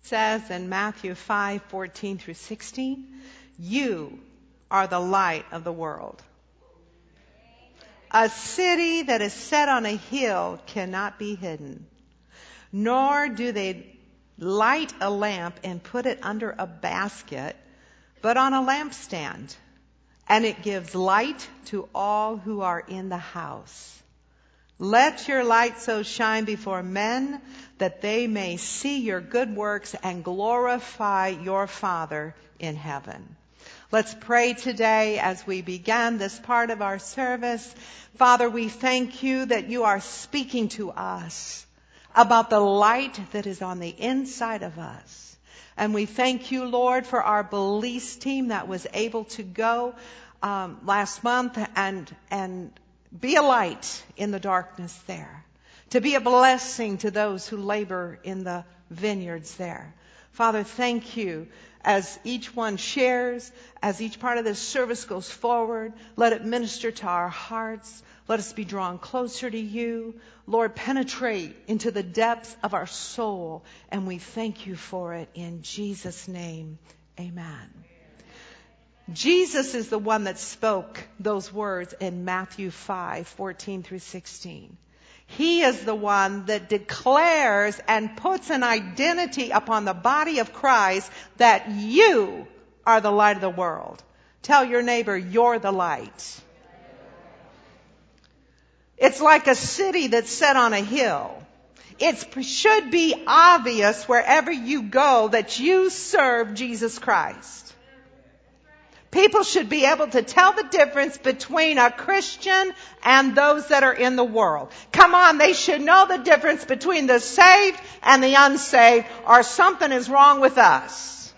says in Matthew 5:14 through 16, you are the light of the world. A city that is set on a hill cannot be hidden, nor do they light a lamp and put it under a basket, but on a lampstand, and it gives light to all who are in the house. Let your light so shine before men that they may see your good works and glorify your Father in heaven. Let's pray today as we begin this part of our service. Father, we thank you that you are speaking to us about the light that is on the inside of us. And we thank you, Lord, for our Belize team that was able to go last month and be a light in the darkness there, to be a blessing to those who labor in the vineyards there. Father, thank you as each one shares, as each part of this service goes forward. Let it minister to our hearts. Let us be drawn closer to you. Lord, penetrate into the depths of our soul, and we thank you for it in Jesus' name. Amen. Jesus is the one that spoke those words in Matthew 5:14 through 16. He is the one that declares and puts an identity upon the body of Christ that you are the light of the world. Tell your neighbor, you're the light. It's like a city that's set on a hill. It should be obvious wherever you go that you serve Jesus Christ. People should be able to tell the difference between a Christian and those that are in the world. Come on, they should know the difference between the saved and the unsaved, or something is wrong with us.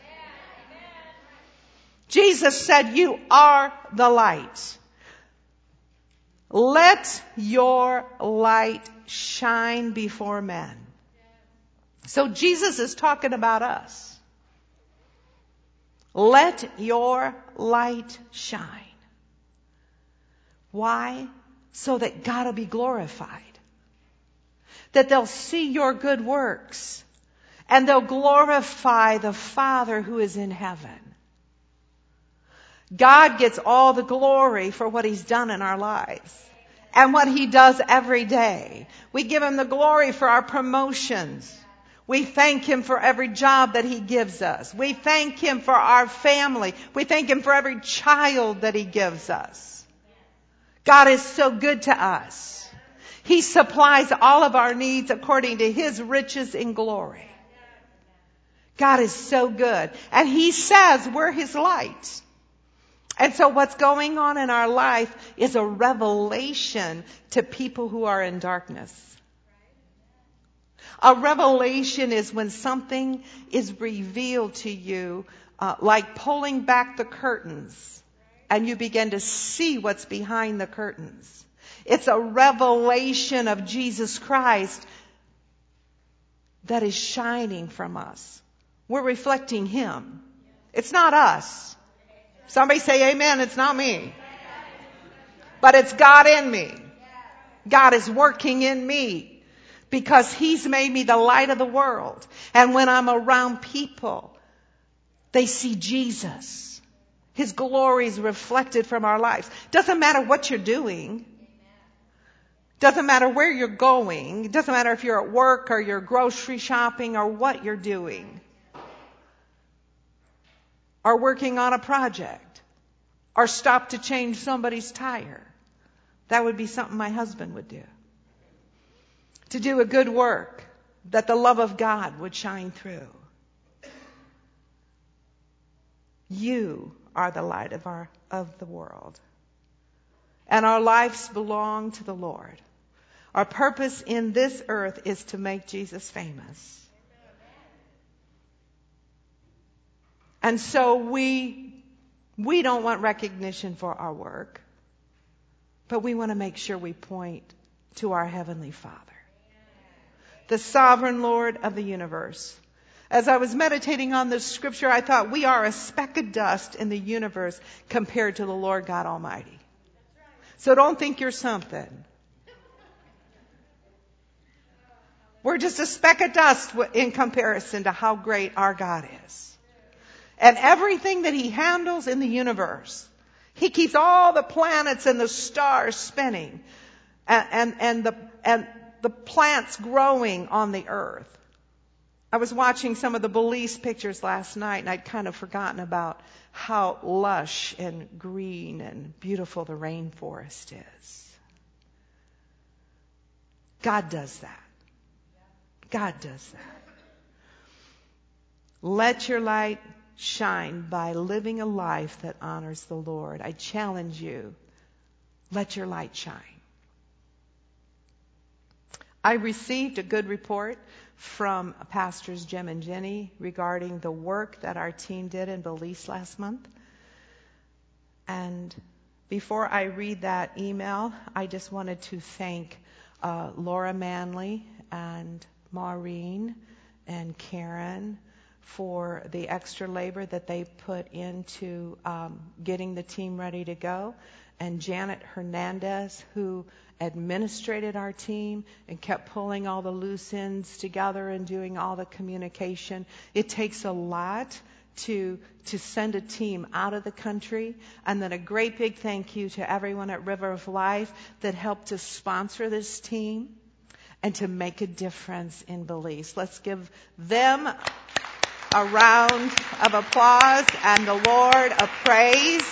Jesus said, you are the light. Let your light shine before men. So Jesus is talking about us. Let your light shine. Why? So that God will be glorified. That they'll see your good works. And they'll glorify the Father who is in heaven. God gets all the glory for what He's done in our lives. And what He does every day. We give Him the glory for our promotions. We thank Him for every job that He gives us. We thank Him for our family. We thank Him for every child that He gives us. God is so good to us. He supplies all of our needs according to His riches in glory. God is so good. And He says we're His light. And so what's going on in our life is a revelation to people who are in darkness. A revelation is when something is revealed to you, like pulling back the curtains, and you begin to see what's behind the curtains. It's a revelation of Jesus Christ that is shining from us. We're reflecting Him. It's not us. Somebody say amen. It's not me. But it's God in me. God is working in me. Because He's made me the light of the world. And when I'm around people, they see Jesus. His glory is reflected from our lives. Doesn't matter what you're doing. Doesn't matter where you're going. It doesn't matter if you're at work or you're grocery shopping or what you're doing. Or working on a project. Or stop to change somebody's tire. That would be something my husband would do. To do a good work, that the love of God would shine through. You are the light of the world. And our lives belong to the Lord. Our purpose in this earth is to make Jesus famous. And so we don't want recognition for our work, but we want to make sure we point to our Heavenly Father. The sovereign Lord of the universe. As I was meditating on this scripture, I thought we are a speck of dust in the universe compared to the Lord God Almighty. So don't think you're something. We're just a speck of dust in comparison to how great our God is. And everything that he handles in the universe. He keeps all the planets and the stars spinning. And the plants growing on the earth. I was watching some of the Belize pictures last night, and I'd kind of forgotten about how lush and green and beautiful the rainforest is. God does that. God does that. Let your light shine by living a life that honors the Lord. I challenge you, let your light shine. I received a good report from Pastors Jim and Jenny regarding the work that our team did in Belize last month. And before I read that email, I just wanted to thank Laura Manley and Maureen and Karen for the extra labor that they put into getting the team ready to go. And Janet Hernandez, who administrated our team and kept pulling all the loose ends together and doing all the communication. It takes a lot to send a team out of the country. And then a great big thank you to everyone at River of Life that helped to sponsor this team and to make a difference in Belize. Let's give them a round of applause and the Lord a praise.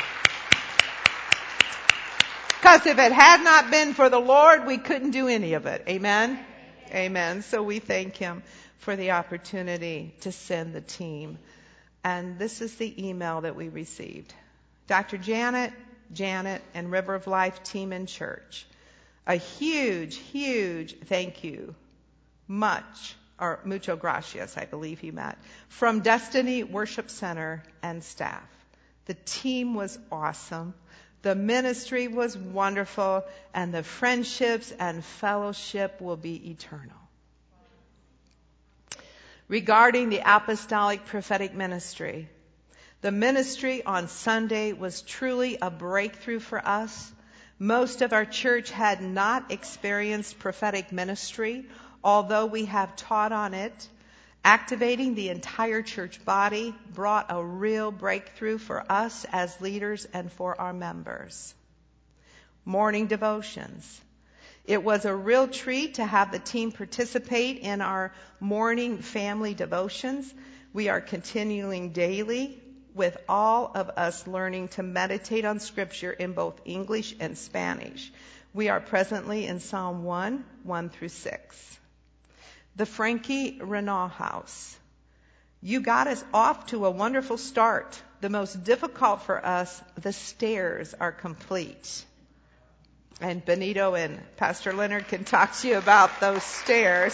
Because if it had not been for the Lord, we couldn't do any of it. Amen? Amen. So we thank him for the opportunity to send the team. And this is the email that we received. Dr. Janet, and River of Life team and church. A huge, huge thank you. Mucho gracias, I believe he meant, from Destiny Worship Center and staff. The team was awesome. The ministry was wonderful, and the friendships and fellowship will be eternal. Regarding the apostolic prophetic ministry, the ministry on Sunday was truly a breakthrough for us. Most of our church had not experienced prophetic ministry, although we have taught on it. Activating the entire church body brought a real breakthrough for us as leaders and for our members. Morning devotions. It was a real treat to have the team participate in our morning family devotions. We are continuing daily with all of us learning to meditate on Scripture in both English and Spanish. We are presently in Psalm 1 through 6. The Frankie Renault House. You got us off to a wonderful start. The most difficult for us, the stairs are complete. And Benito and Pastor Leonard can talk to you about those stairs.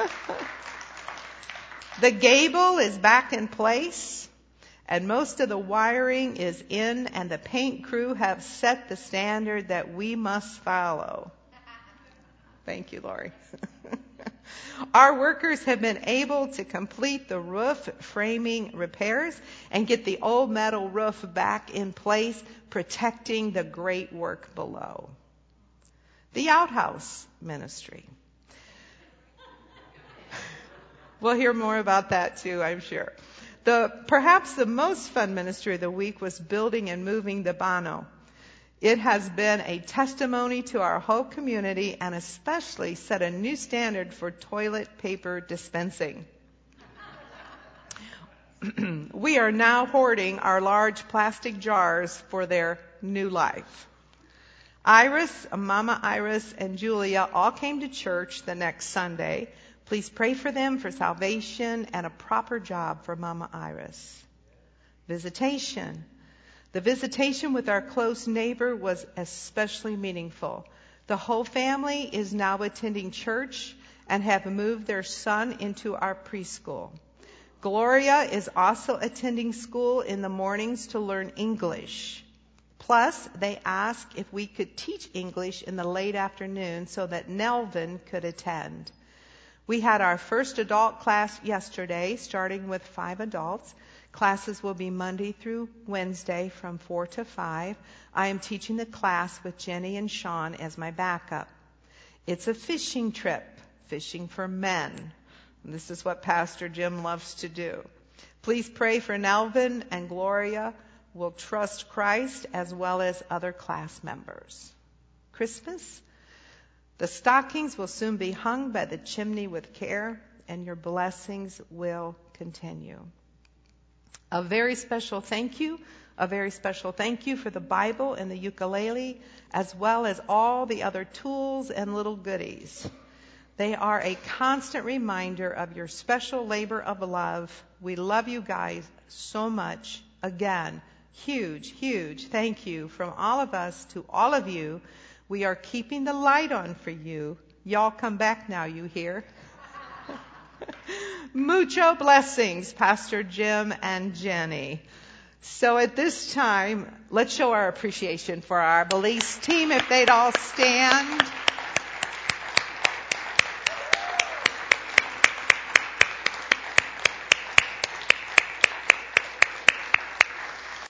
The gable is back in place, and most of the wiring is in, and the paint crew have set the standard that we must follow. Thank you, Lori. Our workers have been able to complete the roof framing repairs and get the old metal roof back in place, protecting the great work below. The outhouse ministry. We'll hear more about that too, I'm sure. Perhaps the most fun ministry of the week was building and moving the Bano. It has been a testimony to our whole community and especially set a new standard for toilet paper dispensing. We are now hoarding our large plastic jars for their new life. Iris, Mama Iris, and Julia all came to church the next Sunday. Please pray for them for salvation and a proper job for Mama Iris. Visitation. The visitation with our close neighbor was especially meaningful. The whole family is now attending church and have moved their son into our preschool. Gloria is also attending school in the mornings to learn English. Plus, they asked if we could teach English in the late afternoon so that Nelvin could attend. We had our first adult class yesterday, starting with 5 adults. Classes will be Monday through Wednesday from 4 to 5. I am teaching the class with Jenny and Sean as my backup. It's a fishing trip, Fishing for Men. And this is what Pastor Jim loves to do. Please pray for Nelvin and Gloria will trust Christ as well as other class members. Christmas. The stockings will soon be hung by the chimney with care, and your blessings will continue. A very special thank you for the Bible and the ukulele, as well as all the other tools and little goodies. They are a constant reminder of your special labor of love. We love you guys so much. Again, huge thank you from all of us to all of you. We are keeping the light on for you. Y'all come back now, you hear? Mucho blessings, Pastor Jim and Jenny. So at this time, let's show our appreciation for our Belize team if they'd all stand.